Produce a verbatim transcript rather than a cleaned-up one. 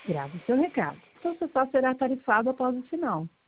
Grave seu recado. Seu acessório será tarifado após o sinal.